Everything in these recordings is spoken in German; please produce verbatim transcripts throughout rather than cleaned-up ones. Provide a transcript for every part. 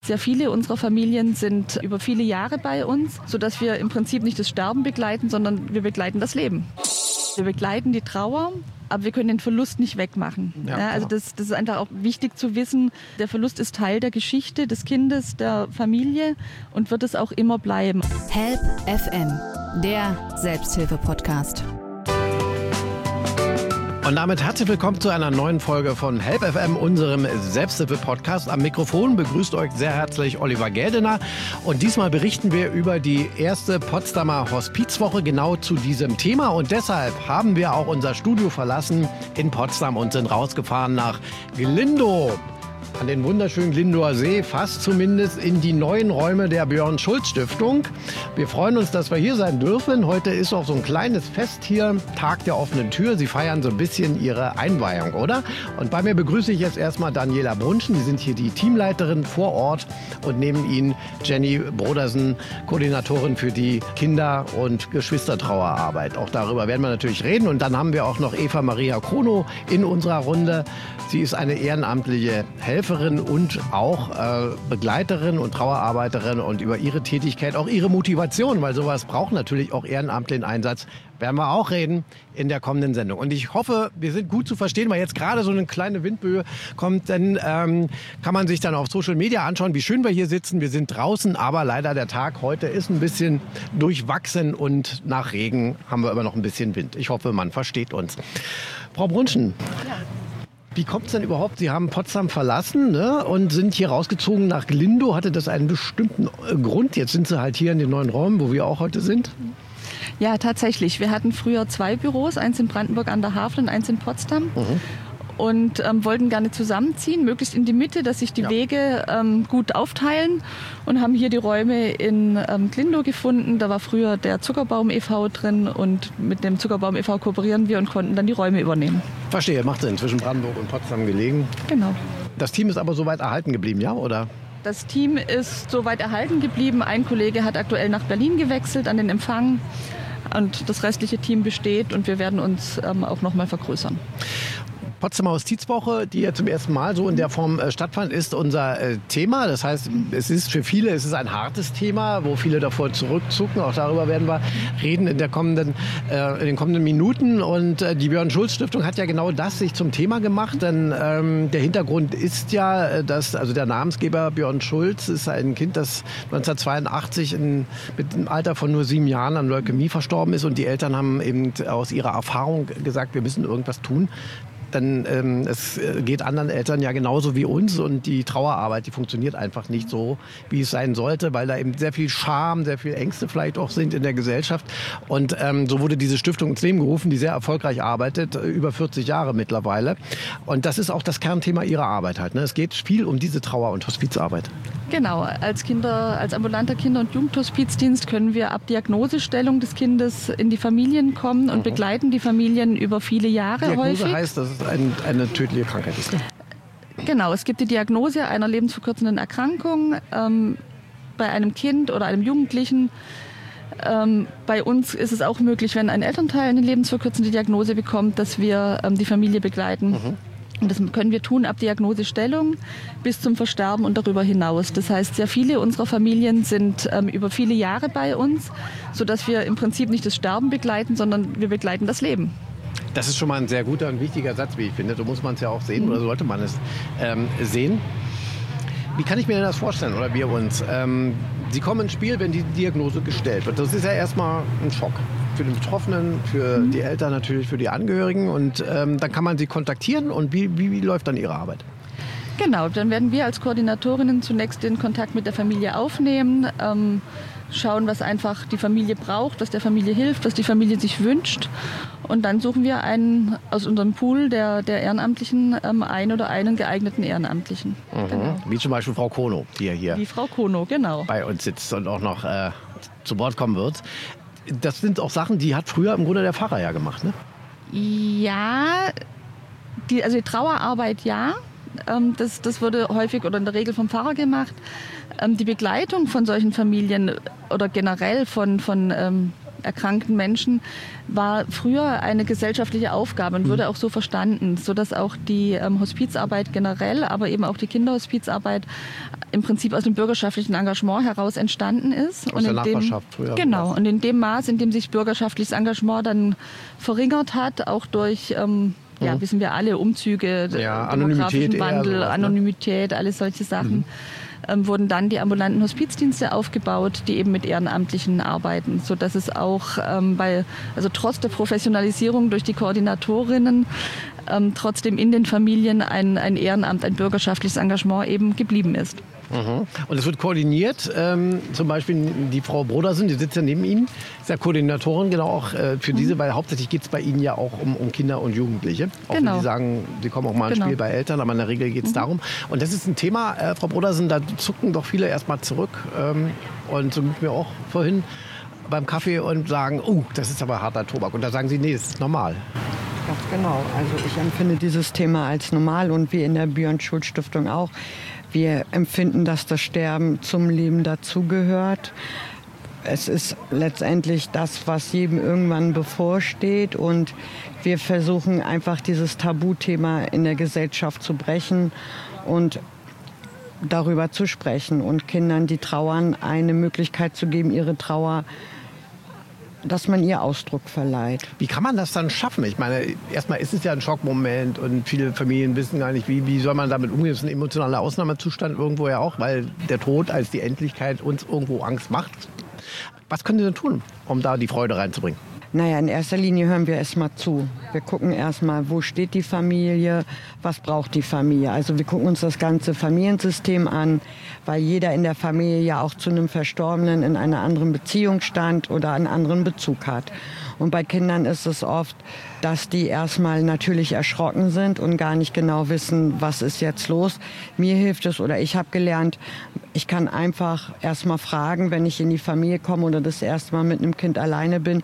sehr viele unserer Familien sind über viele Jahre bei uns, sodass wir im Prinzip nicht das Sterben begleiten, sondern wir begleiten das Leben. Wir begleiten die Trauer, aber wir können den Verlust nicht wegmachen. Ja, ja, also das, das ist einfach auch wichtig zu wissen. Der Verlust ist Teil der Geschichte des Kindes, der Familie und wird es auch immer bleiben. Help F M, der Selbsthilfe-Podcast. Und damit herzlich willkommen zu einer neuen Folge von Help F M, unserem Selbsthilfe-Podcast. Am Mikrofon begrüßt euch sehr herzlich Oliver Geldener. Und diesmal berichten wir über die erste Potsdamer Hospizwoche genau zu diesem Thema. Und deshalb haben wir auch unser Studio verlassen in Potsdam und sind rausgefahren nach Glindow. An den wunderschönen Glindower See, fast zumindest in die neuen Räume der Björn-Schulz-Stiftung. Wir freuen uns, dass wir hier sein dürfen. Heute ist auch so ein kleines Fest hier, Tag der offenen Tür. Sie feiern so ein bisschen ihre Einweihung, oder? Und bei mir begrüße ich jetzt erstmal Daniela Brunschen. Die sind hier die Teamleiterin vor Ort und neben ihnen Jenny Brodersen, Koordinatorin für die Kinder- und Geschwistertrauerarbeit. Auch darüber werden wir natürlich reden. Und dann haben wir auch noch Eva Maria Krono in unserer Runde. Sie ist eine ehrenamtliche Helferin und auch äh, Begleiterin und Trauerarbeiterin, und über ihre Tätigkeit, auch ihre Motivation, weil sowas braucht natürlich auch ehrenamtlichen Einsatz, werden wir auch reden in der kommenden Sendung. Und ich hoffe, wir sind gut zu verstehen, weil jetzt gerade so eine kleine Windböe kommt, dann ähm, kann man sich dann auf Social Media anschauen, wie schön wir hier sitzen. Wir sind draußen, aber leider der Tag heute ist ein bisschen durchwachsen und nach Regen haben wir immer noch ein bisschen Wind. Ich hoffe, man versteht uns. Frau Brunschen. Ja. Wie kommt es denn überhaupt? Sie haben Potsdam verlassen, ne, und sind hier rausgezogen nach Glindow. Hatte das einen bestimmten Grund? Jetzt sind Sie halt hier in den neuen Räumen, wo wir auch heute sind. Ja, tatsächlich. Wir hatten früher zwei Büros, eins in Brandenburg an der Havel und eins in Potsdam. Mhm. Und ähm, wollten gerne zusammenziehen, möglichst in die Mitte, dass sich die ja. Wege ähm, gut aufteilen, und haben hier die Räume in ähm, Glindow gefunden. Da war früher der Zuckerbaum e V drin, und mit dem Zuckerbaum e V kooperieren wir und konnten dann die Räume übernehmen. Verstehe, macht Sinn, zwischen Brandenburg und Potsdam gelegen. Genau. Das Team ist aber soweit erhalten geblieben, ja, oder? Das Team ist soweit erhalten geblieben. Ein Kollege hat aktuell nach Berlin gewechselt an den Empfang. Und das restliche Team besteht, und wir werden uns ähm, auch noch mal vergrößern. Potsdamer Hospizwoche, die ja zum ersten Mal so in der Form äh, stattfand, ist unser äh, Thema. Das heißt, es ist für viele es ist ein hartes Thema, wo viele davor zurückzucken. Auch darüber werden wir reden in, der kommenden, äh, in den kommenden Minuten. Und äh, die Björn-Schulz-Stiftung hat ja genau das sich zum Thema gemacht. Denn ähm, der Hintergrund ist ja, dass also der Namensgeber Björn Schulz ist ein Kind, das neunzehnhundertzweiundachtzig in, mit dem Alter von nur sieben Jahren an Leukämie verstorben ist. Und die Eltern haben eben aus ihrer Erfahrung gesagt, wir müssen irgendwas tun. Denn ähm, es geht anderen Eltern ja genauso wie uns, und die Trauerarbeit, die funktioniert einfach nicht so, wie es sein sollte, weil da eben sehr viel Scham, sehr viel Ängste vielleicht auch sind in der Gesellschaft. Und ähm, so wurde diese Stiftung ins Leben gerufen, die sehr erfolgreich arbeitet, über vierzig Jahre mittlerweile. Und das ist auch das Kernthema ihrer Arbeit halt, ne? Es geht viel um diese Trauer- und Hospizarbeit. Genau, als Kinder, als ambulanter Kinder- und Jugendhospizdienst können wir ab Diagnosestellung des Kindes in die Familien kommen und mhm. begleiten die Familien über viele Jahre Diagnose häufig. Heißt, dass es ein, eine tödliche Krankheit ist, ne? Genau, es gibt die Diagnose einer lebensverkürzenden Erkrankung ähm, bei einem Kind oder einem Jugendlichen. Ähm, bei uns ist es auch möglich, wenn ein Elternteil eine lebensverkürzende Diagnose bekommt, dass wir ähm, die Familie begleiten. Mhm. Und das können wir tun ab Diagnosestellung bis zum Versterben und darüber hinaus. Das heißt, sehr viele unserer Familien sind ähm, über viele Jahre bei uns, sodass wir im Prinzip nicht das Sterben begleiten, sondern wir begleiten das Leben. Das ist schon mal ein sehr guter und wichtiger Satz, wie ich finde. So muss man es ja auch sehen, mhm. oder sollte man es ähm, sehen. Wie kann ich mir denn das vorstellen, oder wir uns? Ähm, Sie kommen ins Spiel, wenn die Diagnose gestellt wird. Das ist ja erstmal ein Schock für den Betroffenen, für mhm. die Eltern natürlich, für die Angehörigen. Und ähm, dann kann man sie kontaktieren. Und wie, wie, wie läuft dann Ihre Arbeit? Genau, dann werden wir als Koordinatorinnen zunächst den Kontakt mit der Familie aufnehmen, ähm, schauen, was einfach die Familie braucht, was der Familie hilft, was die Familie sich wünscht. Und dann suchen wir einen aus unserem Pool der, der Ehrenamtlichen ähm, einen oder einen geeigneten Ehrenamtlichen. Mhm. Genau. Wie zum Beispiel Frau Krono, die ja hier Wie Frau Krono, genau. bei uns sitzt und auch noch äh, zu Wort kommen wird. Das sind auch Sachen, die hat früher im Grunde der Pfarrer ja gemacht, ne? Ja, die, also die Trauerarbeit ja. Ähm, das, das wurde häufig oder in der Regel vom Pfarrer gemacht. Ähm, die Begleitung von solchen Familien oder generell von, von ähm, erkrankten Menschen war früher eine gesellschaftliche Aufgabe und wurde auch so verstanden, sodass auch die ähm, Hospizarbeit generell, aber eben auch die Kinderhospizarbeit im Prinzip aus dem bürgerschaftlichen Engagement heraus entstanden ist. Aus und der in Nachbarschaft dem, früher. Genau, und in dem Maß, in dem sich bürgerschaftliches Engagement dann verringert hat, auch durch, ähm, mhm. ja, wissen wir alle, Umzüge, ja, demografischen Anonymität Wandel, sowas, ne? Anonymität, alles solche Sachen. Mhm. Ähm, wurden dann die ambulanten Hospizdienste aufgebaut, die eben mit Ehrenamtlichen arbeiten, sodass es auch ähm, bei, also trotz der Professionalisierung durch die Koordinatorinnen ähm, trotzdem in den Familien ein, ein Ehrenamt, ein bürgerschaftliches Engagement eben geblieben ist. Mhm. Und es wird koordiniert, ähm, zum Beispiel die Frau Brodersen, die sitzt ja neben Ihnen, ist ja Koordinatorin genau auch äh, für mhm. diese, weil hauptsächlich geht es bei Ihnen ja auch um, um Kinder und Jugendliche. Auch genau. wenn Sie sagen, Sie kommen auch mal ins genau. Spiel bei Eltern, aber in der Regel geht es mhm. darum. Und das ist ein Thema, äh, Frau Brodersen, da zucken doch viele erstmal zurück ähm, und so mit mir auch vorhin beim Kaffee und sagen, oh, das ist aber harter Tobak. Und da sagen Sie, nee, das ist normal. Ganz genau. Also ich empfinde dieses Thema als normal und wir in der Björn-Schulz-Stiftung auch. Wir empfinden, dass das Sterben zum Leben dazugehört. Es ist letztendlich das, was jedem irgendwann bevorsteht. Und wir versuchen einfach dieses Tabuthema in der Gesellschaft zu brechen und darüber zu sprechen und Kindern, die trauern, eine Möglichkeit zu geben, ihre Trauer, dass man ihr Ausdruck verleiht. Wie kann man das dann schaffen? Ich meine, erstmal ist es ja ein Schockmoment und viele Familien wissen gar nicht, wie, wie soll man damit umgehen. Das ist ein emotionaler Ausnahmezustand irgendwo ja auch, weil der Tod als die Endlichkeit uns irgendwo Angst macht. Was können Sie denn tun, um da die Freude reinzubringen? Naja, in erster Linie hören wir erst mal zu. Wir gucken erst mal, wo steht die Familie, was braucht die Familie. Also wir gucken uns das ganze Familiensystem an, weil jeder in der Familie ja auch zu einem Verstorbenen in einer anderen Beziehung stand oder einen anderen Bezug hat. Und bei Kindern ist es oft, dass die erstmal natürlich erschrocken sind und gar nicht genau wissen, was ist jetzt los. Mir hilft es oder ich habe gelernt, ich kann einfach erstmal fragen, wenn ich in die Familie komme oder das erste Mal mit einem Kind alleine bin,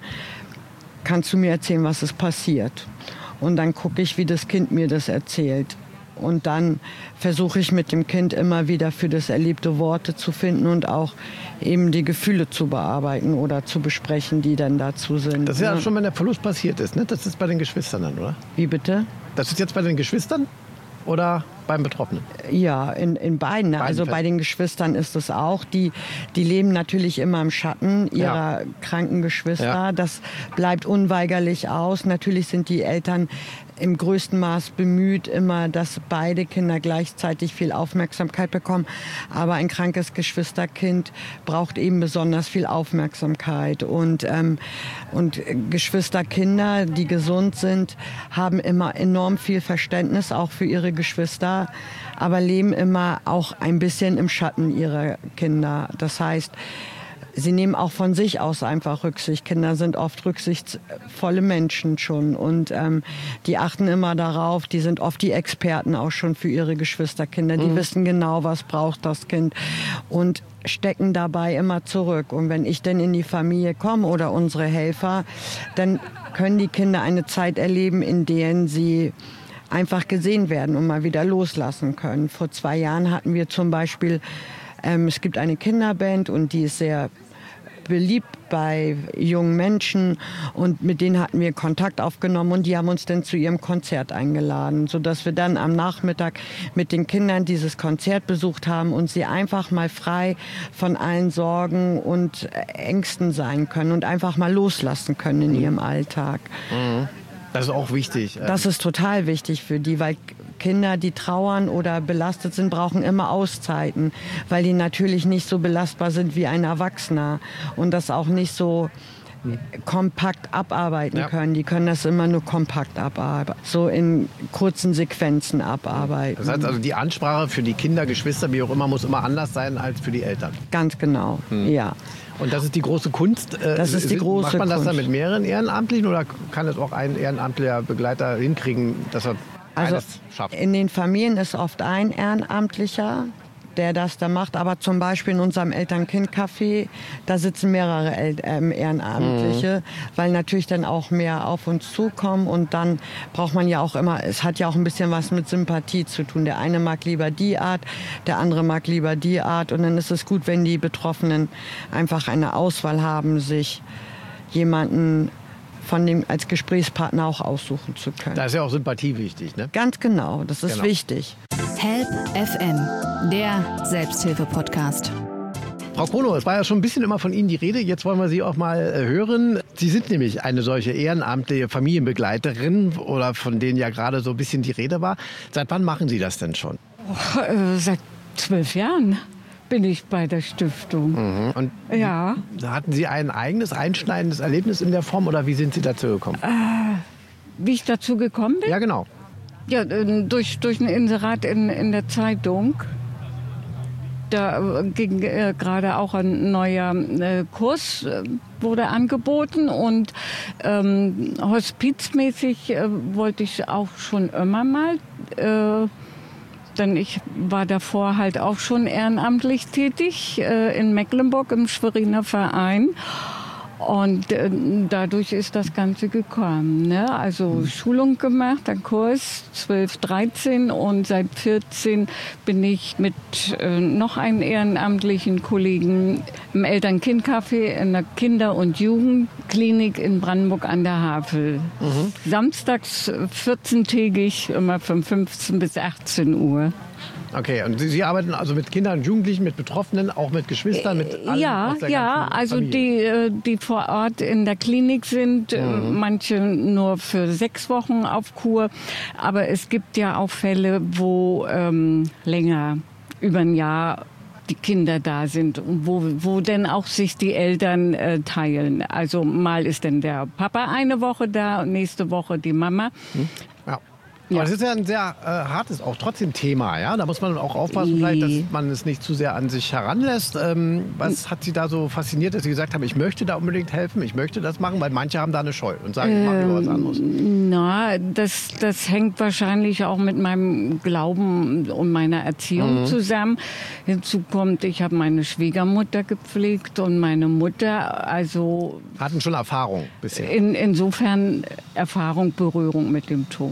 kannst du mir erzählen, was ist passiert? Und dann gucke ich, wie das Kind mir das erzählt. Und dann versuche ich mit dem Kind immer wieder für das Erlebte Worte zu finden und auch eben die Gefühle zu bearbeiten oder zu besprechen, die dann dazu sind. Das ist ja schon, wenn der Verlust passiert ist, ne? Das ist bei den Geschwistern dann, oder? Wie bitte? Das ist jetzt bei den Geschwistern oder beim Betroffenen? Ja, in, in beiden. beiden also bei den Geschwistern ist es auch. Die, die leben natürlich immer im Schatten ihrer ja. kranken Geschwister. Ja. Das bleibt unweigerlich aus. Natürlich sind die Eltern im größten Maß bemüht, immer, dass beide Kinder gleichzeitig viel Aufmerksamkeit bekommen. Aber ein krankes Geschwisterkind braucht eben besonders viel Aufmerksamkeit. Und, ähm, und Geschwisterkinder, die gesund sind, haben immer enorm viel Verständnis auch für ihre Geschwister, aber leben immer auch ein bisschen im Schatten ihrer Kinder. Das heißt, sie nehmen auch von sich aus einfach Rücksicht. Kinder sind oft rücksichtsvolle Menschen schon und ähm, die achten immer darauf. Die sind oft die Experten auch schon für ihre Geschwisterkinder. Die mhm. wissen genau, was braucht das Kind und stecken dabei immer zurück. Und wenn ich denn in die Familie komme oder unsere Helfer, dann können die Kinder eine Zeit erleben, in der sie einfach gesehen werden und mal wieder loslassen können. Vor zwei Jahren hatten wir zum Beispiel, ähm, es gibt eine Kinderband und die ist sehr beliebt bei jungen Menschen und mit denen hatten wir Kontakt aufgenommen und die haben uns dann zu ihrem Konzert eingeladen, sodass wir dann am Nachmittag mit den Kindern dieses Konzert besucht haben und sie einfach mal frei von allen Sorgen und Ängsten sein können und einfach mal loslassen können in ihrem Alltag. Mhm. Das ist auch wichtig. Das ist total wichtig für die, weil Kinder, die trauern oder belastet sind, brauchen immer Auszeiten, weil die natürlich nicht so belastbar sind wie ein Erwachsener und das auch nicht so kompakt abarbeiten ja. können. Die können das immer nur kompakt abarbeiten, so in kurzen Sequenzen abarbeiten. Das heißt also, die Ansprache für die Kinder, Geschwister, wie auch immer, muss immer anders sein als für die Eltern. Ganz genau, hm. ja. Und das ist die große Kunst. Das ist die große Macht man das Kunst. dann mit mehreren Ehrenamtlichen oder kann es auch ein ehrenamtlicher Begleiter hinkriegen, dass er also alles schafft? In den Familien ist oft ein Ehrenamtlicher, der das da macht. Aber zum Beispiel in unserem Eltern-Kind-Café, da sitzen mehrere El- ähm, Ehrenamtliche, mhm. weil natürlich dann auch mehr auf uns zukommen. Und dann braucht man ja auch immer, es hat ja auch ein bisschen was mit Sympathie zu tun. Der eine mag lieber die Art, der andere mag lieber die Art. Und dann ist es gut, wenn die Betroffenen einfach eine Auswahl haben, sich jemanden von dem als Gesprächspartner auch aussuchen zu können. Da ist ja auch Sympathie wichtig, ne? Ganz genau, das ist genau. wichtig. Help F M, der Selbsthilfe-Podcast. Frau Krono, es war ja schon ein bisschen immer von Ihnen die Rede. Jetzt wollen wir Sie auch mal hören. Sie sind nämlich eine solche ehrenamtliche Familienbegleiterin oder von denen ja gerade so ein bisschen die Rede war. Seit wann machen Sie das denn schon? Oh, äh, seit zwölf Jahren bin ich bei der Stiftung. Mhm. Und ja. Hatten Sie ein eigenes einschneidendes Erlebnis in der Form oder wie sind Sie dazu gekommen? Äh, wie ich dazu gekommen bin? Ja, genau. Ja, durch, durch ein Inserat in, in der Zeitung. Da ging äh, gerade auch ein neuer äh, Kurs, äh, wurde angeboten und ähm, hospizmäßig äh, wollte ich auch schon immer mal. Äh, denn ich war davor halt auch schon ehrenamtlich tätig äh, in Mecklenburg im Schweriner Verein. Und äh, dadurch ist das Ganze gekommen. Ne? Also Schulung gemacht, ein Kurs, zwölf, dreizehn und seit vierzehn bin ich mit äh, noch einem ehrenamtlichen Kollegen im Eltern-Kind-Café in der Kinder- und Jugendklinik in Brandenburg an der Havel. Mhm. Samstags vierzehntägig, immer von fünfzehn bis achtzehn Uhr. Okay, und Sie, Sie arbeiten also mit Kindern und Jugendlichen, mit Betroffenen, auch mit Geschwistern, mit allen Ja, aus der ja, also Familie. die, die vor Ort in der Klinik sind, mhm. manche nur für sechs Wochen auf Kur, aber es gibt ja auch Fälle, wo ähm, länger, über ein Jahr die Kinder da sind und wo, wo dann auch sich die Eltern äh, teilen. Also mal ist dann der Papa eine Woche da und nächste Woche die Mama. Mhm. Ja. Aber das ist ja ein sehr äh, hartes, auch trotzdem Thema, ja. Da muss man auch aufpassen, vielleicht, dass man es nicht zu sehr an sich heranlässt. Ähm, was hat Sie da so fasziniert, dass Sie gesagt haben, ich möchte da unbedingt helfen, ich möchte das machen, weil manche haben da eine Scheu und sagen, ich mache lieber was anderes. Na, das, das hängt wahrscheinlich auch mit meinem Glauben und meiner Erziehung mhm. zusammen. Hinzu kommt, ich habe meine Schwiegermutter gepflegt und meine Mutter, also hatten schon Erfahrung bisher. In, insofern Erfahrung, Berührung mit dem Tod.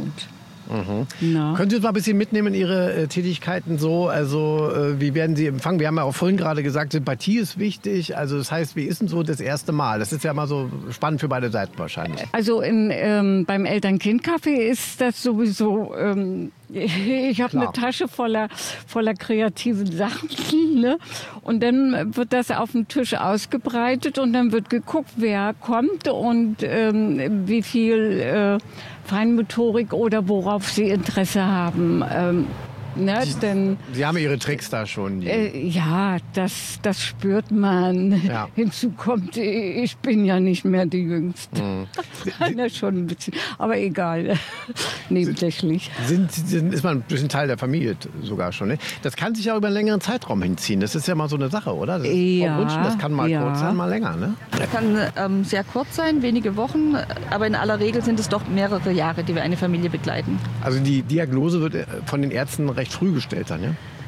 Mhm. Können Sie uns mal ein bisschen mitnehmen in Ihre äh, Tätigkeiten so? Also äh, wie werden Sie empfangen? Wir haben ja auch vorhin gerade gesagt, Sympathie ist wichtig. Also das heißt, wie ist denn so das erste Mal? Das ist ja mal so spannend für beide Seiten wahrscheinlich. Also in, ähm, beim Eltern-Kind-Café ist das sowieso... Ähm Ich habe eine Tasche voller, voller kreativen Sachen, ne? Und dann wird das auf dem Tisch ausgebreitet und dann wird geguckt, wer kommt und ähm, wie viel äh, Feinmotorik oder worauf sie Interesse haben. Ähm, ne? Sie, Denn, Sie haben Ihre Tricks da schon. Äh, ja, das, das spürt man. Ja. Hinzu kommt, ich bin ja nicht mehr die Jüngste. Mhm. Na, schon ein bisschen, aber egal. Nebensächlich. Sind, sind, ist man ein bisschen Teil der Familie sogar schon. Ne? Das kann sich ja über einen längeren Zeitraum hinziehen. Das ist ja mal so eine Sache, oder? Das, ja, Wünschen, das kann mal ja. kurz sein, mal länger. Ne? Das kann ähm, sehr kurz sein, wenige Wochen, aber in aller Regel sind es doch mehrere Jahre, die wir eine Familie begleiten. Also die Diagnose wird von den Ärzten recht früh gestellt dann, ja?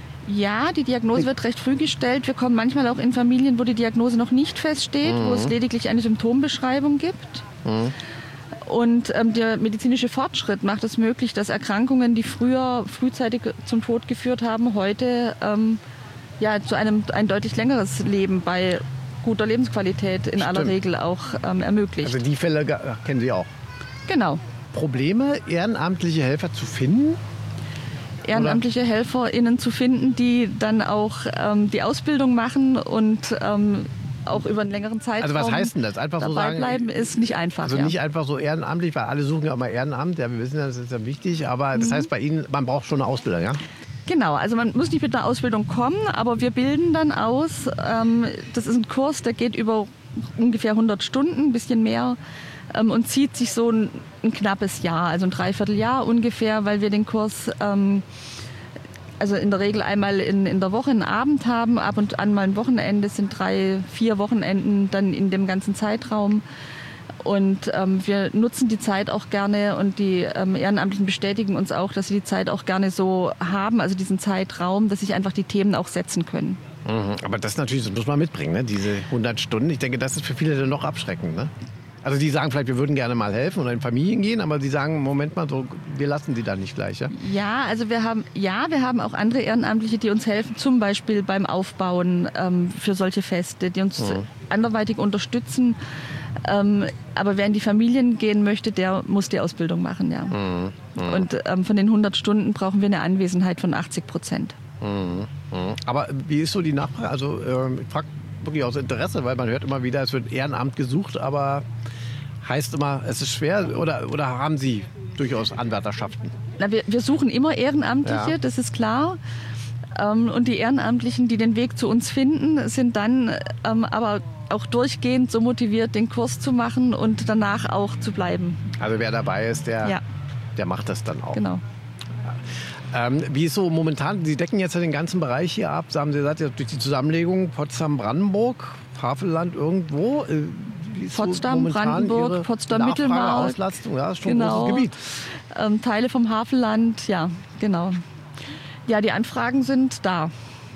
Ja, die Diagnose wird recht früh gestellt. Wir kommen manchmal auch in Familien, wo die Diagnose noch nicht feststeht, mhm. wo es lediglich eine Symptombeschreibung gibt. Mhm. Und ähm, der medizinische Fortschritt macht es möglich, dass Erkrankungen, die früher frühzeitig zum Tod geführt haben, heute ähm, ja, zu einem ein deutlich längeres Leben bei guter Lebensqualität in Stimmt. aller Regel auch ähm, ermöglicht. Also die Fälle kennen Sie auch? Genau. Probleme, ehrenamtliche Helfer zu finden? Ehrenamtliche HelferInnen zu finden, die dann auch ähm, die Ausbildung machen und ähm, auch über einen längeren Zeitraum Also was heißt denn das? Einfach so sagen, bleiben ist nicht einfach. Also ja. nicht einfach so ehrenamtlich, weil alle suchen ja immer Ehrenamt. Ja, wir wissen, das ist ja wichtig. Aber das mhm. heißt bei Ihnen, man braucht schon eine Ausbildung, ja? Genau, also man muss nicht mit einer Ausbildung kommen, aber wir bilden dann aus. Ähm, das ist ein Kurs, der geht über ungefähr hundert Stunden, ein bisschen mehr. Ähm, und zieht sich so ein, ein knappes Jahr, also ein Dreivierteljahr ungefähr, weil wir den Kurs ähm, also in der Regel einmal in, in der Woche einen Abend haben, ab und an mal ein Wochenende, sind drei, vier Wochenenden dann in dem ganzen Zeitraum. Und ähm, wir nutzen die Zeit auch gerne und die ähm, Ehrenamtlichen bestätigen uns auch, dass sie die Zeit auch gerne so haben, also diesen Zeitraum, dass sich einfach die Themen auch setzen können. Mhm, aber das natürlich, das muss man mitbringen, ne? Diese hundert Stunden. Ich denke, das ist für viele dann noch abschreckend, ne? Also die sagen vielleicht, wir würden gerne mal helfen oder in Familien gehen, aber die sagen, Moment mal, so, wir lassen die da nicht gleich, ja? Ja, also wir haben, ja, wir haben auch andere Ehrenamtliche, die uns helfen, zum Beispiel beim Aufbauen ähm, für solche Feste, die uns mhm. anderweitig unterstützen. Ähm, aber wer in die Familien gehen möchte, der muss die Ausbildung machen, ja. Mhm. Mhm. Und ähm, von den hundert Stunden brauchen wir eine Anwesenheit von achtzig Prozent. Mhm. Mhm. Aber wie ist so die Nachfrage? Also äh, ich frage wirklich aus Interesse, weil man hört immer wieder, es wird Ehrenamt gesucht, aber heißt immer, es ist schwer oder, oder haben Sie durchaus Anwärterschaften? Na, wir, wir suchen immer Ehrenamtliche, ja. Das ist klar. Ähm, und die Ehrenamtlichen, die den Weg zu uns finden, sind dann ähm, aber auch durchgehend so motiviert, den Kurs zu machen und danach auch zu bleiben. Also wer dabei ist, der, ja. der macht das dann auch. Genau. Ähm, wie ist so momentan, Sie decken jetzt ja den ganzen Bereich hier ab, haben Sie gesagt, durch die Zusammenlegung Potsdam-Brandenburg, Havelland irgendwo. Äh, Potsdam, so Brandenburg, Potsdam-Mittelmark. Auslastung, ja, ist schon genau. ein großes Gebiet. Ähm, Teile vom Havelland, ja, genau. Ja, die Anfragen sind da.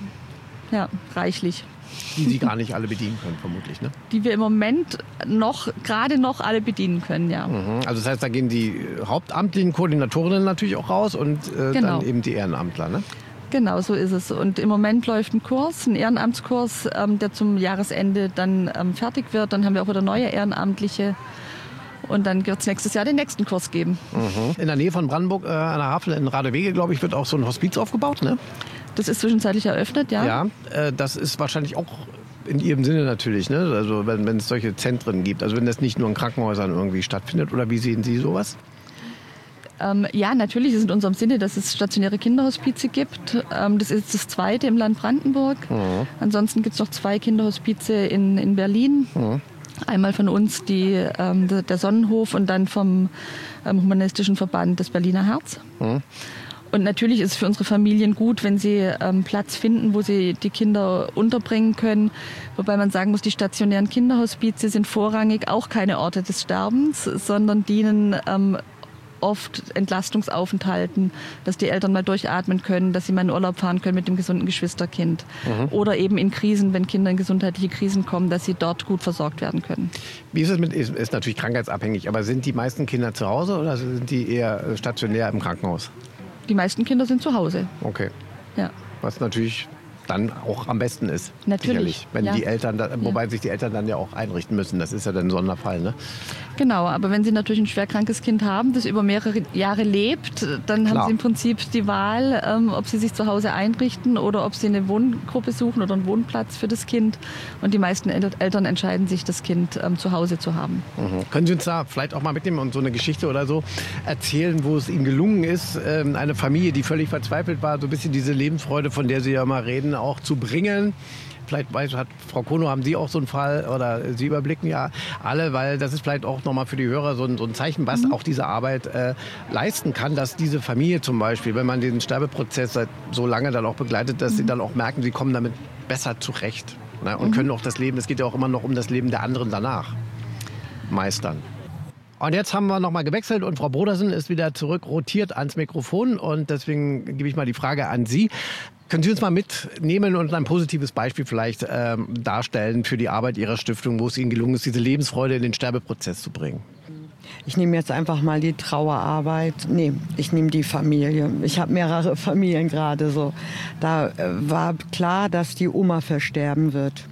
Ja, reichlich. Die Sie gar nicht alle bedienen können, vermutlich, ne? Die wir im Moment noch, gerade noch alle bedienen können, ja. Mhm. Also das heißt, da gehen die hauptamtlichen Koordinatorinnen natürlich auch raus und äh, genau. dann eben die Ehrenamtler, ne? Genau, so ist es. Und im Moment läuft ein Kurs, ein Ehrenamtskurs, ähm, der zum Jahresende dann ähm, fertig wird. Dann haben wir auch wieder neue Ehrenamtliche. Und dann wird es nächstes Jahr den nächsten Kurs geben. Mhm. In der Nähe von Brandenburg, äh, an der Havel in Radewege, glaube ich, wird auch so ein Hospiz aufgebaut, ne? Das ist zwischenzeitlich eröffnet, ja. Ja, äh, das ist wahrscheinlich auch in Ihrem Sinne natürlich, ne? Also wenn, wenn es solche Zentren gibt. Also wenn das nicht nur in Krankenhäusern irgendwie stattfindet. Oder wie sehen Sie sowas? Ähm, ja, natürlich ist es in unserem Sinne, dass es stationäre Kinderhospize gibt. Ähm, das ist das zweite im Land Brandenburg. Mhm. Ansonsten gibt es noch zwei Kinderhospize in, in Berlin. Mhm. Einmal von uns die, ähm, der Sonnenhof und dann vom ähm, Humanistischen Verband das Berliner Herz. Mhm. Und natürlich ist es für unsere Familien gut, wenn sie ähm, Platz finden, wo sie die Kinder unterbringen können. Wobei man sagen muss, die stationären Kinderhospize sind vorrangig auch keine Orte des Sterbens, sondern dienen ähm, oft Entlastungsaufenthalten, dass die Eltern mal durchatmen können, dass sie mal in Urlaub fahren können mit dem gesunden Geschwisterkind. Mhm. Oder eben in Krisen, wenn Kinder in gesundheitliche Krisen kommen, dass sie dort gut versorgt werden können. Wie ist es mit, ist, ist natürlich krankheitsabhängig, aber sind die meisten Kinder zu Hause oder sind die eher stationär im Krankenhaus? Die meisten Kinder sind zu Hause. Okay. Ja. Was natürlich dann auch am besten ist. Natürlich. Sicherlich. Wenn ja. die Eltern, da, wobei ja. sich die Eltern dann ja auch einrichten müssen. Das ist ja dann ein Sonderfall, ne? Genau, aber wenn Sie natürlich ein schwerkrankes Kind haben, das über mehrere Jahre lebt, dann Klar. haben Sie im Prinzip die Wahl, ähm, ob Sie sich zu Hause einrichten oder ob Sie eine Wohngruppe suchen oder einen Wohnplatz für das Kind. Und die meisten El- Eltern entscheiden sich, das Kind ähm, zu Hause zu haben. Mhm. Können Sie uns da vielleicht auch mal mitnehmen und so eine Geschichte oder so erzählen, wo es Ihnen gelungen ist, ähm, eine Familie, die völlig verzweifelt war, so ein bisschen diese Lebensfreude, von der Sie ja mal reden, auch zu bringen? Vielleicht weiß, hat Frau Kono, haben Sie auch so einen Fall oder Sie überblicken ja alle, weil das ist vielleicht auch nochmal für die Hörer so ein, so ein Zeichen, was mhm. auch diese Arbeit äh, leisten kann, dass diese Familie zum Beispiel, wenn man den Sterbeprozess seit so lange dann auch begleitet, dass mhm. sie dann auch merken, sie kommen damit besser zurecht, ne? Und mhm. können auch das Leben, es geht ja auch immer noch um das Leben der anderen danach, meistern. Und jetzt haben wir nochmal gewechselt und Frau Brodersen ist wieder zurück rotiert ans Mikrofon und deswegen gebe ich mal die Frage an Sie. Können Sie uns mal mitnehmen und ein positives Beispiel vielleicht ähm, darstellen für die Arbeit Ihrer Stiftung, wo es Ihnen gelungen ist, diese Lebensfreude in den Sterbeprozess zu bringen? Ich nehme jetzt einfach mal die Trauerarbeit. Nee, ich nehme die Familie. Ich habe mehrere Familien gerade so. Da äh, war klar, dass die Oma versterben wird.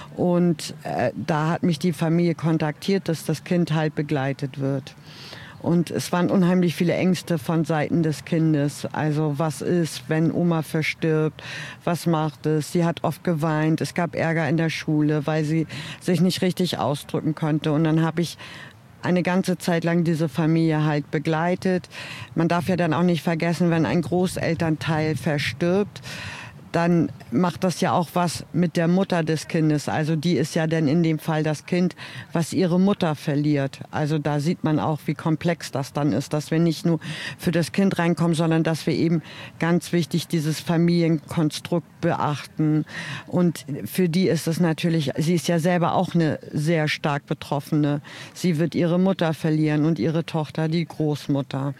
Und äh, da hat mich die Familie kontaktiert, dass das Kind halt begleitet wird. Und es waren unheimlich viele Ängste von Seiten des Kindes. Also was ist, wenn Oma verstirbt? Was macht es? Sie hat oft geweint. Es gab Ärger in der Schule, weil sie sich nicht richtig ausdrücken konnte. Und dann habe ich eine ganze Zeit lang diese Familie halt begleitet. Man darf ja dann auch nicht vergessen, wenn ein Großelternteil verstirbt, dann macht das ja auch was mit der Mutter des Kindes. Also die ist ja dann in dem Fall das Kind, was ihre Mutter verliert. Also da sieht man auch, wie komplex das dann ist, dass wir nicht nur für das Kind reinkommen, sondern dass wir eben ganz wichtig dieses Familienkonstrukt beachten. Und für die ist es natürlich, sie ist ja selber auch eine sehr stark Betroffene. Sie wird ihre Mutter verlieren und ihre Tochter die Großmutter.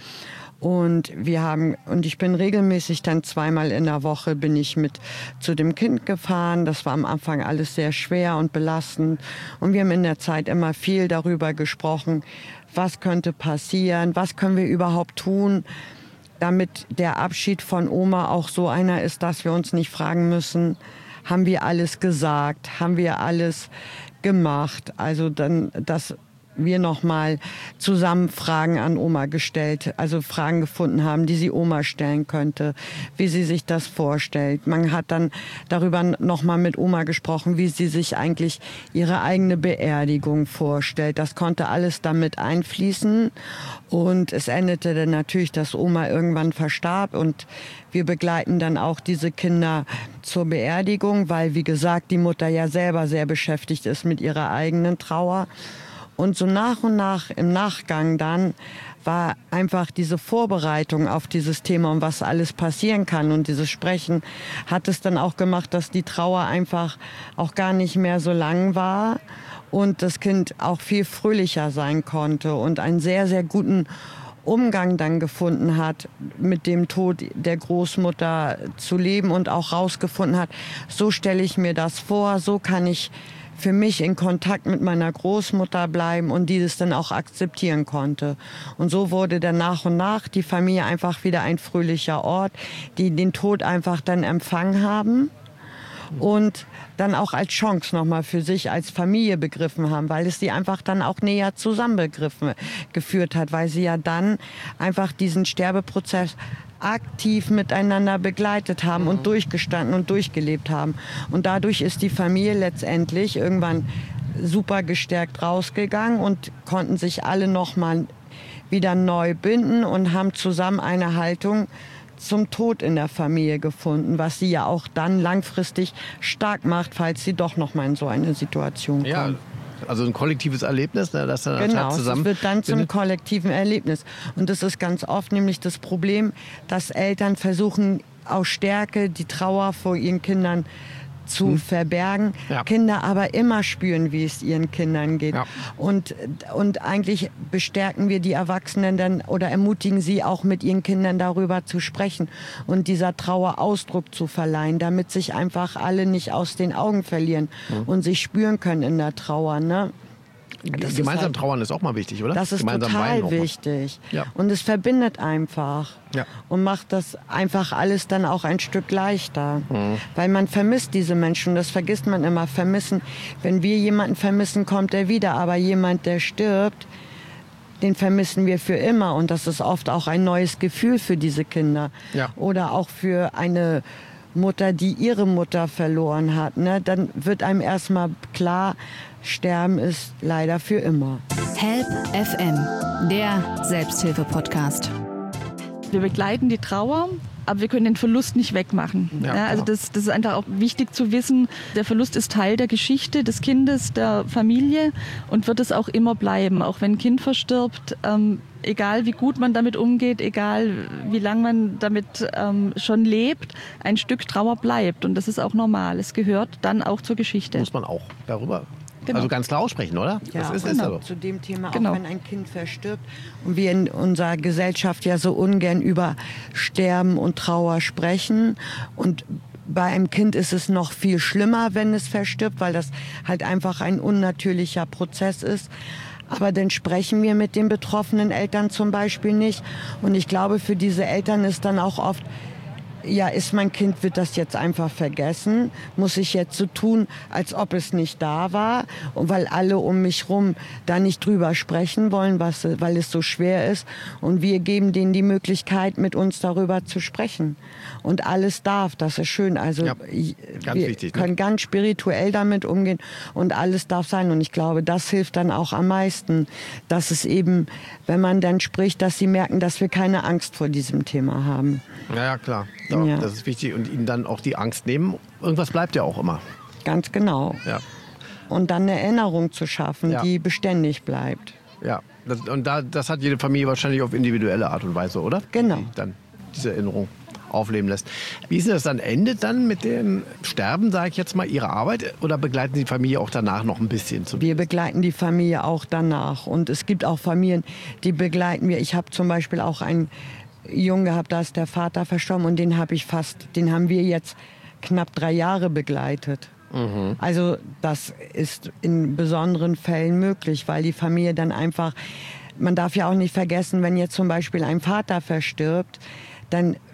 Und wir haben, und ich bin regelmäßig dann zweimal in der Woche bin ich mit zu dem Kind gefahren. Das war am Anfang alles sehr schwer und belastend. Und wir haben in der Zeit immer viel darüber gesprochen, was könnte passieren, was können wir überhaupt tun, damit der Abschied von Oma auch so einer ist, dass wir uns nicht fragen müssen, haben wir alles gesagt, haben wir alles gemacht. Also dann, dass wir nochmal zusammen Fragen an Oma gestellt, also Fragen gefunden haben, die sie Oma stellen könnte, wie sie sich das vorstellt. Man hat dann darüber nochmal mit Oma gesprochen, wie sie sich eigentlich ihre eigene Beerdigung vorstellt. Das konnte alles damit einfließen und es endete dann natürlich, dass Oma irgendwann verstarb und wir begleiten dann auch diese Kinder zur Beerdigung, weil, wie gesagt, die Mutter ja selber sehr beschäftigt ist mit ihrer eigenen Trauer. Und so nach und nach im Nachgang dann war einfach diese Vorbereitung auf dieses Thema und was alles passieren kann und dieses Sprechen hat es dann auch gemacht, dass die Trauer einfach auch gar nicht mehr so lang war und das Kind auch viel fröhlicher sein konnte und einen sehr, sehr guten Umgang dann gefunden hat, mit dem Tod der Großmutter zu leben und auch rausgefunden hat, so stelle ich mir das vor, so kann ich für mich in Kontakt mit meiner Großmutter bleiben und dieses dann auch akzeptieren konnte. Und so wurde dann nach und nach die Familie einfach wieder ein fröhlicher Ort, die den Tod einfach dann empfangen haben und dann auch als Chance nochmal für sich als Familie begriffen haben, weil es sie einfach dann auch näher zusammenbegriffen geführt hat, weil sie ja dann einfach diesen Sterbeprozess aktiv miteinander begleitet haben und durchgestanden und durchgelebt haben. Und dadurch ist die Familie letztendlich irgendwann super gestärkt rausgegangen und konnten sich alle nochmal wieder neu binden und haben zusammen eine Haltung zum Tod in der Familie gefunden, was sie ja auch dann langfristig stark macht, falls sie doch noch mal in so eine Situation kommt. Ja, also ein kollektives Erlebnis, ne, das dann genau, zusammen es wird dann zum kollektiven Erlebnis. Und das ist ganz oft nämlich das Problem, dass Eltern versuchen, aus Stärke die Trauer vor ihren Kindern zu hm. verbergen, ja. Kinder aber immer spüren, wie es ihren Kindern geht. Ja. Und, und eigentlich bestärken wir die Erwachsenen dann oder ermutigen sie auch mit ihren Kindern darüber zu sprechen und dieser Trauer Ausdruck zu verleihen, damit sich einfach alle nicht aus den Augen verlieren hm. und sich spüren können in der Trauer. Ne? Das Gemeinsam halt, trauern ist auch mal wichtig, oder? Das ist Gemeinsam total wichtig. Ja. Und es verbindet einfach. Ja. Und macht das einfach alles dann auch ein Stück leichter. Mhm. Weil man vermisst diese Menschen. Das vergisst man immer. Vermissen. Wenn wir jemanden vermissen, kommt er wieder. Aber jemand, der stirbt, den vermissen wir für immer. Und das ist oft auch ein neues Gefühl für diese Kinder. Ja. Oder auch für eine Mutter, die ihre Mutter verloren hat. Ne? Dann wird einem erstmal klar, Sterben ist leider für immer. Help F M, der Selbsthilfe-Podcast. Wir begleiten die Trauer, aber wir können den Verlust nicht wegmachen. Ja, ja, also das, das ist einfach auch wichtig zu wissen. Der Verlust ist Teil der Geschichte des Kindes, der Familie und wird es auch immer bleiben. Auch wenn ein Kind verstirbt, ähm, egal wie gut man damit umgeht, egal wie lange man damit ähm, schon lebt, ein Stück Trauer bleibt. Und das ist auch normal. Es gehört dann auch zur Geschichte. Muss man auch darüber Genau. Also ganz klar aussprechen, oder? Ja, das ist, genau. ist aber. Zu dem Thema, genau. Auch wenn ein Kind verstirbt und wir in unserer Gesellschaft ja so ungern über Sterben und Trauer sprechen und bei einem Kind ist es noch viel schlimmer, wenn es verstirbt, weil das halt einfach ein unnatürlicher Prozess ist. Aber dann sprechen wir mit den betroffenen Eltern zum Beispiel nicht. Und ich glaube, für diese Eltern ist dann auch oft, ja, ist mein Kind, wird das jetzt einfach vergessen? Muss ich jetzt so tun, als ob es nicht da war? Und weil alle um mich rum da nicht drüber sprechen wollen, was, weil es so schwer ist. Und wir geben denen die Möglichkeit, mit uns darüber zu sprechen. Und alles darf, das ist schön. Also ja, ganz wir wichtig, können ne? ganz spirituell damit umgehen und alles darf sein. Und ich glaube, das hilft dann auch am meisten, dass es eben, wenn man dann spricht, dass sie merken, dass wir keine Angst vor diesem Thema haben. Ja, ja, klar. Ja, ja. Das ist wichtig und ihnen dann auch die Angst nehmen. Irgendwas bleibt ja auch immer. Ganz genau. Ja. Und dann eine Erinnerung zu schaffen, ja. die beständig bleibt. Ja, das, und da, das hat jede Familie wahrscheinlich auf individuelle Art und Weise, oder? Genau. Die dann diese Erinnerung aufleben lässt. Wie ist das dann? Endet dann mit dem Sterben, sage ich jetzt mal, Ihre Arbeit? Oder begleiten Sie die Familie auch danach noch ein bisschen? Wir begleiten die Familie auch danach. Und es gibt auch Familien, die begleiten wir. Ich habe zum Beispiel auch einen Jungen gehabt, da ist der Vater verstorben und den habe ich fast, den haben wir jetzt knapp drei Jahre begleitet. Mhm. Also das ist in besonderen Fällen möglich, weil die Familie dann einfach, man darf ja auch nicht vergessen, wenn jetzt zum Beispiel ein Vater verstirbt, dann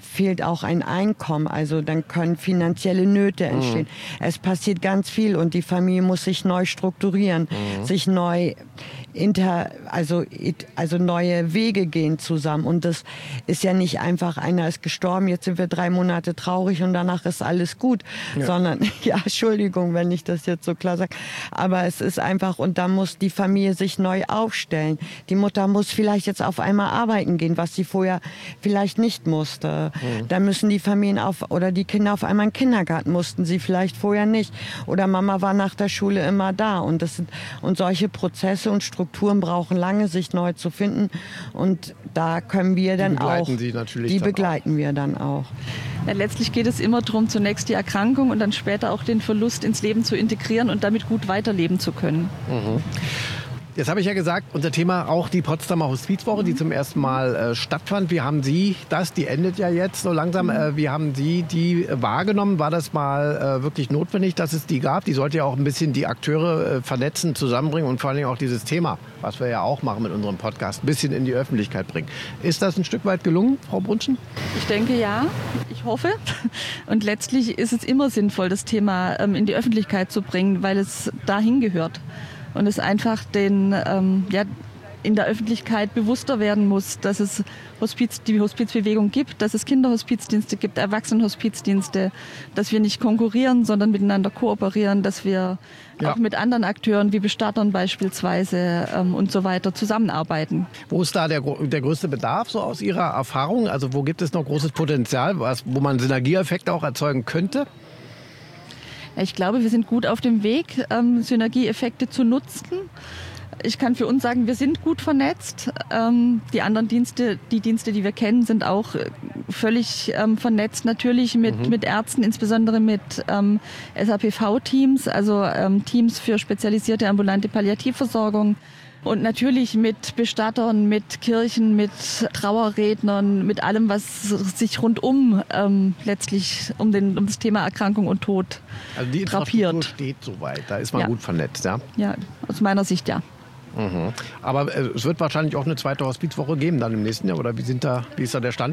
fehlt auch ein Einkommen, also dann können finanzielle Nöte entstehen. Mhm. Es passiert ganz viel und die Familie muss sich neu strukturieren, mhm. sich neu inter, also, also neue Wege gehen zusammen. Und das ist ja nicht einfach, einer ist gestorben, jetzt sind wir drei Monate traurig und danach ist alles gut, ja. sondern, ja, Entschuldigung, wenn ich das jetzt so klar sage, aber es ist einfach, und da muss die Familie sich neu aufstellen. Die Mutter muss vielleicht jetzt auf einmal arbeiten gehen, was sie vorher vielleicht nicht musste. Mhm. Da müssen die Familien auf, oder die Kinder auf einmal in den Kindergarten, mussten sie vielleicht vorher nicht. Oder Mama war nach der Schule immer da. Und, das sind, und solche Prozesse und Strukturen brauchen lange, sich neu zu finden. Und da können wir dann die begleiten auch, Sie natürlich die dann begleiten auch. wir dann auch. Ja, letztlich geht es immer darum, zunächst die Erkrankung und dann später auch den Verlust ins Leben zu integrieren und damit gut weiterleben zu können. Mhm. Jetzt habe ich ja gesagt, unser Thema auch die Potsdamer Hospizwoche, die zum ersten Mal äh, stattfand. Wie haben Sie das, die endet ja jetzt so langsam, äh, wie haben Sie die wahrgenommen? War das mal äh, wirklich notwendig, dass es die gab? Die sollte ja auch ein bisschen die Akteure äh, vernetzen, zusammenbringen und vor allen Dingen auch dieses Thema, was wir ja auch machen mit unserem Podcast, ein bisschen in die Öffentlichkeit bringen. Ist das ein Stück weit gelungen, Frau Brunschen? Ich denke ja, ich hoffe. Und letztlich ist es immer sinnvoll, das Thema ähm, in die Öffentlichkeit zu bringen, weil es dahin gehört. Und es einfach den, ähm, ja, in der Öffentlichkeit bewusster werden muss, dass es Hospiz, die Hospizbewegung gibt, dass es Kinderhospizdienste gibt, Erwachsenenhospizdienste, dass wir nicht konkurrieren, sondern miteinander kooperieren, dass wir ja. auch mit anderen Akteuren wie Bestattern beispielsweise ähm, und so weiter zusammenarbeiten. Wo ist da der, der größte Bedarf so aus Ihrer Erfahrung? Also wo gibt es noch großes Potenzial, was, wo man Synergieeffekte auch erzeugen könnte? Ich glaube, wir sind gut auf dem Weg, ähm, Synergieeffekte zu nutzen. Ich kann für uns sagen, wir sind gut vernetzt. Ähm, die anderen Dienste, die Dienste, die wir kennen, sind auch völlig ähm, vernetzt. Natürlich mit, mhm. mit Ärzten, insbesondere mit ähm, S A P V-Teams, also ähm, Teams für spezialisierte ambulante Palliativversorgung. Und natürlich mit Bestattern, mit Kirchen, mit Trauerrednern, mit allem, was sich rundum ähm, letztlich um, den, um das Thema Erkrankung und Tod also die drapiert. Infrastruktur steht soweit, da ist man ja. gut vernetzt, ja? Ja, aus meiner Sicht ja. Mhm. Aber äh, es wird wahrscheinlich auch eine zweite Hospizwoche geben dann im nächsten Jahr, oder wie, sind da, wie ist da der Stand?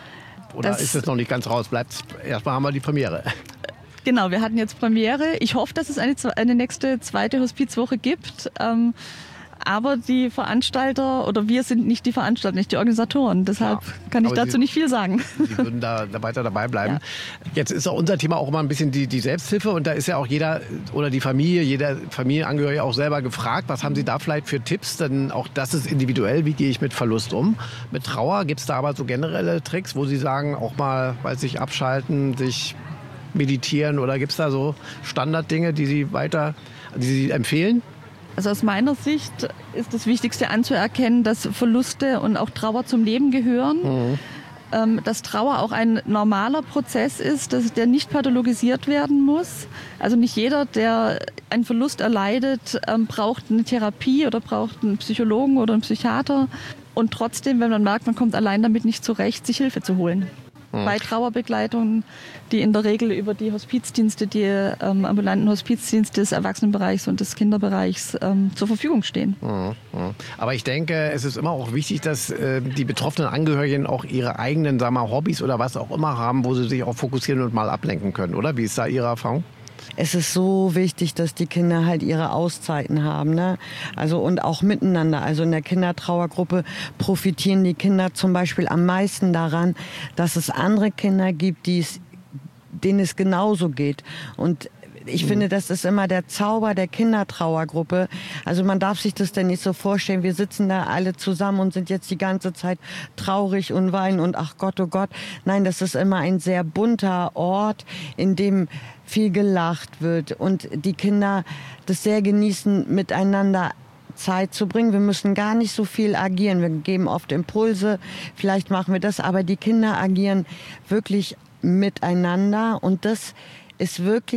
Oder das ist es noch nicht ganz raus? Bleibt's, erstmal haben wir die Premiere. Genau, wir hatten jetzt Premiere. Ich hoffe, dass es eine, eine nächste zweite Hospizwoche gibt. Ähm, Aber die Veranstalter oder wir sind nicht die Veranstalter, nicht die Organisatoren. Deshalb ja, kann ich dazu Sie, nicht viel sagen. Sie würden da weiter dabei bleiben. Ja. Jetzt ist auch unser Thema auch immer ein bisschen die, die Selbsthilfe. Und da ist ja auch jeder oder die Familie, jeder Familienangehörige auch selber gefragt. Was haben Sie da vielleicht für Tipps? Denn auch das ist individuell. Wie gehe ich mit Verlust um? Mit Trauer gibt es da aber so generelle Tricks, wo Sie sagen, auch mal, weiß ich, abschalten, sich meditieren? Oder gibt es da so Standarddinge, die Sie weiter, die Sie empfehlen? Also aus meiner Sicht ist das Wichtigste anzuerkennen, dass Verluste und auch Trauer zum Leben gehören. Mhm. Ähm, dass Trauer auch ein normaler Prozess ist, dass der nicht pathologisiert werden muss. Also nicht jeder, der einen Verlust erleidet, ähm, braucht eine Therapie oder braucht einen Psychologen oder einen Psychiater. Und trotzdem, wenn man merkt, man kommt allein damit nicht zurecht, sich Hilfe zu holen. Mhm. Bei Trauerbegleitungen, die in der Regel über die Hospizdienste, die ähm, ambulanten Hospizdienste des Erwachsenenbereichs und des Kinderbereichs ähm, zur Verfügung stehen. Mhm. Aber ich denke, es ist immer auch wichtig, dass äh, die betroffenen Angehörigen auch ihre eigenen, sagen wir mal, Hobbys oder was auch immer haben, wo sie sich auch fokussieren und mal ablenken können, oder? Wie ist da Ihre Erfahrung? Es ist so wichtig, dass die Kinder halt ihre Auszeiten haben, ne? Also und auch miteinander. Also in der Kindertrauergruppe profitieren die Kinder zum Beispiel am meisten daran, dass es andere Kinder gibt, die es, denen es genauso geht. Und ich mhm. finde, das ist immer der Zauber der Kindertrauergruppe. Also man darf sich das denn nicht so vorstellen, wir sitzen da alle zusammen und sind jetzt die ganze Zeit traurig und weinen und ach Gott, oh Gott. Nein, das ist immer ein sehr bunter Ort, in dem viel gelacht wird und die Kinder das sehr genießen, miteinander Zeit zu bringen. Wir müssen gar nicht so viel agieren. Wir geben oft Impulse, vielleicht machen wir das, aber die Kinder agieren wirklich miteinander und das ist wirklich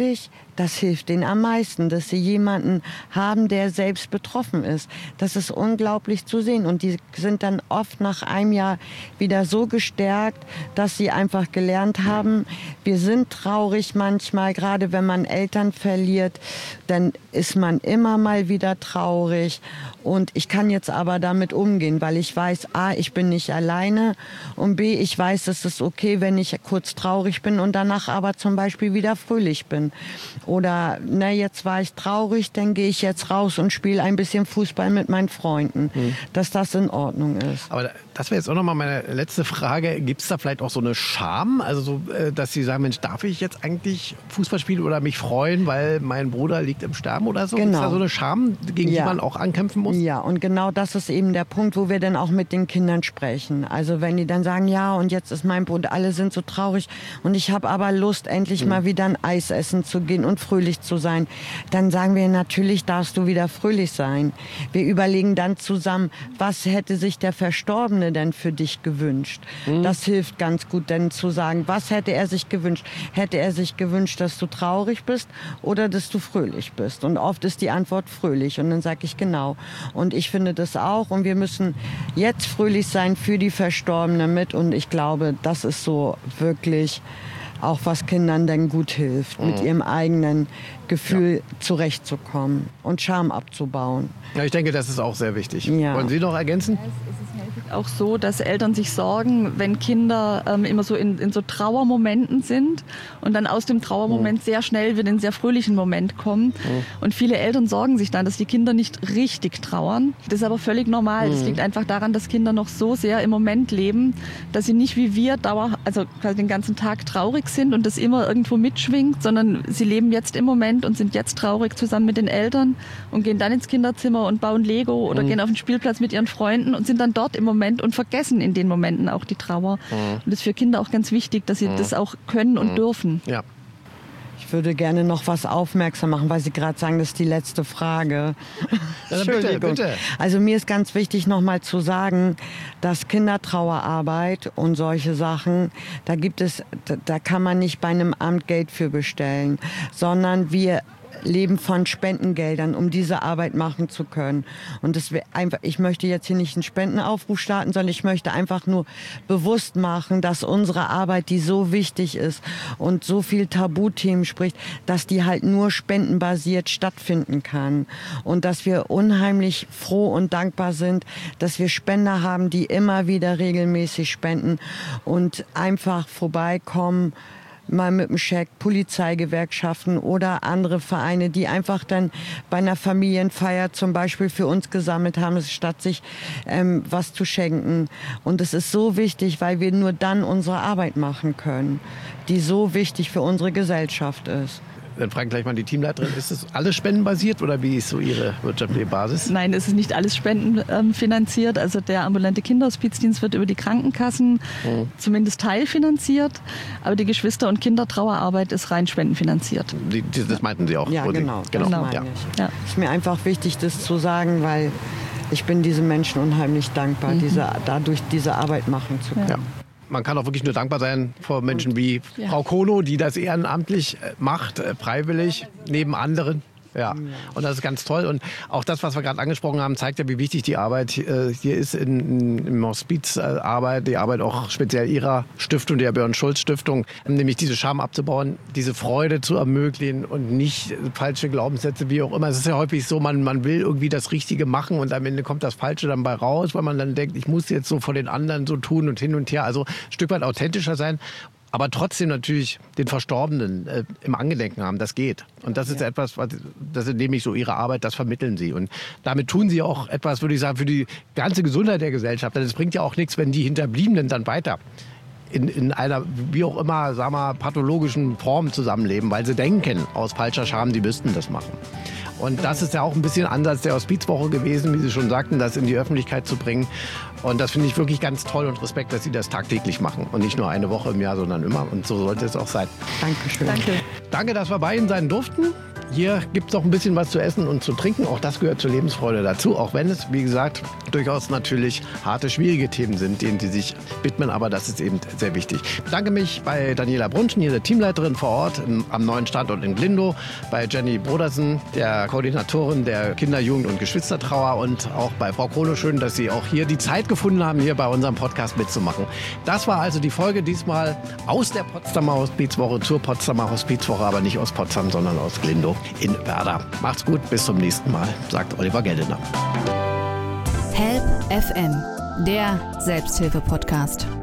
das hilft denen am meisten, dass sie jemanden haben, der selbst betroffen ist. Das ist unglaublich zu sehen. Und die sind dann oft nach einem Jahr wieder so gestärkt, dass sie einfach gelernt haben, wir sind traurig manchmal, gerade wenn man Eltern verliert, dann ist man immer mal wieder traurig. Und ich kann jetzt aber damit umgehen, weil ich weiß, A, ich bin nicht alleine und B, ich weiß, es ist okay, wenn ich kurz traurig bin und danach aber zum Beispiel wieder fröhlich bin. Oder, na, jetzt war ich traurig, dann gehe ich jetzt raus und spiele ein bisschen Fußball mit meinen Freunden, mhm. dass das in Ordnung ist. Aber das wäre jetzt auch nochmal meine letzte Frage. Gibt es da vielleicht auch so eine Scham? Also, so, dass Sie sagen, Mensch, darf ich jetzt eigentlich Fußball spielen oder mich freuen, weil mein Bruder liegt im Sterben oder so? Genau. Gibt es da so eine Scham, gegen ja. die man auch ankämpfen muss? Ja, und genau das ist eben der Punkt, wo wir dann auch mit den Kindern sprechen. Also wenn die dann sagen, ja, und jetzt ist mein Bruder, alle sind so traurig und ich habe aber Lust, endlich mhm. mal wieder ein Eis essen zu gehen und fröhlich zu sein, dann sagen wir, natürlich darfst du wieder fröhlich sein. Wir überlegen dann zusammen, was hätte sich der Verstorbene denn für dich gewünscht? Mhm. Das hilft ganz gut, denn zu sagen, was hätte er sich gewünscht? Hätte er sich gewünscht, dass du traurig bist oder dass du fröhlich bist? Und oft ist die Antwort fröhlich und dann sage ich genau. Und ich finde das auch. Und wir müssen jetzt fröhlich sein für die Verstorbenen mit. Und ich glaube, das ist so wirklich auch, was Kindern dann gut hilft, mhm. mit ihrem eigenen Gefühl ja. zurechtzukommen und Scham abzubauen. Ja, ich denke, das ist auch sehr wichtig. Ja. Wollen Sie noch ergänzen? Auch so, dass Eltern sich sorgen, wenn Kinder ähm, immer so in, in so Trauermomenten sind und dann aus dem Trauermoment mhm. sehr schnell wieder in einen sehr fröhlichen Moment kommen. Mhm. Und viele Eltern sorgen sich dann, dass die Kinder nicht richtig trauern. Das ist aber völlig normal. Mhm. Das liegt einfach daran, dass Kinder noch so sehr im Moment leben, dass sie nicht wie wir dauer, also quasi den ganzen Tag traurig sind und das immer irgendwo mitschwingt, sondern sie leben jetzt im Moment und sind jetzt traurig zusammen mit den Eltern und gehen dann ins Kinderzimmer und bauen Lego oder mhm. gehen auf den Spielplatz mit ihren Freunden und sind dann dort im Moment und vergessen in den Momenten auch die Trauer. Mhm. Und das ist für Kinder auch ganz wichtig, dass sie mhm. das auch können und mhm. dürfen. Ja. Ich würde gerne noch was aufmerksam machen, weil Sie gerade sagen, das ist die letzte Frage. Ja, Entschuldigung. Bitte, bitte. Also mir ist ganz wichtig, noch mal zu sagen, dass Kindertrauerarbeit und solche Sachen, da gibt es, da kann man nicht bei einem Amt Geld für bestellen, sondern wir leben von Spendengeldern, um diese Arbeit machen zu können. Und das einfach, ich möchte jetzt hier nicht einen Spendenaufruf starten, sondern ich möchte einfach nur bewusst machen, dass unsere Arbeit, die so wichtig ist und so viel Tabuthemen spricht, dass die halt nur spendenbasiert stattfinden kann. Und dass wir unheimlich froh und dankbar sind, dass wir Spender haben, die immer wieder regelmäßig spenden und einfach vorbeikommen, mal mit dem Scheck, Polizeigewerkschaften oder andere Vereine, die einfach dann bei einer Familienfeier zum Beispiel für uns gesammelt haben, statt sich ähm, was zu schenken. Und es ist so wichtig, weil wir nur dann unsere Arbeit machen können, die so wichtig für unsere Gesellschaft ist. Dann frage ich gleich mal die Teamleiterin, ist das alles spendenbasiert oder wie ist so Ihre wirtschaftliche Basis? Nein, es ist nicht alles spendenfinanziert. Also der ambulante Kinderhospizdienst wird über die Krankenkassen mhm. zumindest teilfinanziert. Aber die Geschwister- und Kindertrauerarbeit ist rein spendenfinanziert. Die, die, das meinten Sie auch? Ja, genau. genau. genau. Ja. Ja. Es ist mir einfach wichtig, das zu sagen, weil ich bin diesen Menschen unheimlich dankbar, mhm. diese, dadurch diese Arbeit machen zu können. Ja. Man kann auch wirklich nur dankbar sein vor Menschen wie ja. Frau Kono, die das ehrenamtlich macht, freiwillig, neben anderen. Ja, und das ist ganz toll. Und auch das, was wir gerade angesprochen haben, zeigt ja, wie wichtig die Arbeit äh, hier ist in, in, im Hospizarbeit, die Arbeit auch speziell Ihrer Stiftung, der Björn-Schulz-Stiftung, nämlich diese Scham abzubauen, diese Freude zu ermöglichen und nicht falsche Glaubenssätze, wie auch immer. Es ist ja häufig so, man, man will irgendwie das Richtige machen und am Ende kommt das Falsche dann bei raus, weil man dann denkt, ich muss jetzt so vor den anderen so tun und hin und her. Also ein Stück weit authentischer sein. Aber trotzdem natürlich den Verstorbenen äh, im Angedenken haben, das geht. Und das ist ja. etwas, was, das ist nämlich so Ihre Arbeit, das vermitteln Sie. Und damit tun Sie auch etwas, würde ich sagen, für die ganze Gesundheit der Gesellschaft. Denn es bringt ja auch nichts, wenn die Hinterbliebenen dann weiter in, in einer, wie auch immer, sagen wir, pathologischen Form zusammenleben, weil sie denken, aus falscher Scham, die müssten das machen. Und das ist ja auch ein bisschen Ansatz der Hospizwoche gewesen, wie Sie schon sagten, das in die Öffentlichkeit zu bringen. Und das finde ich wirklich ganz toll und Respekt, dass Sie das tagtäglich machen. Und nicht nur eine Woche im Jahr, sondern immer. Und so sollte es auch sein. Dankeschön. Danke. Danke, dass wir bei Ihnen sein durften. hier gibt es noch ein bisschen was zu essen und zu trinken. Auch das gehört zur Lebensfreude dazu. Auch wenn es, wie gesagt, durchaus natürlich harte, schwierige Themen sind, denen die sich widmen. Aber das ist eben sehr wichtig. Ich bedanke mich bei Daniela Brunschen, hier der Teamleiterin vor Ort im, am neuen Standort in Glindow. Bei Jenny Brodersen, der Koordinatorin der Kinder-, Jugend- und Geschwistertrauer. Und auch bei Frau Krone. Schön, dass Sie auch hier die Zeit gefunden haben, hier bei unserem Podcast mitzumachen. Das war also die Folge diesmal aus der Potsdamer Hospizwoche zur Potsdamer Hospizwoche, aber nicht aus Potsdam, sondern aus Glindow in Werder. Macht's gut, bis zum nächsten Mal, sagt Oliver Geldener. Help F M, der Selbsthilfe-Podcast.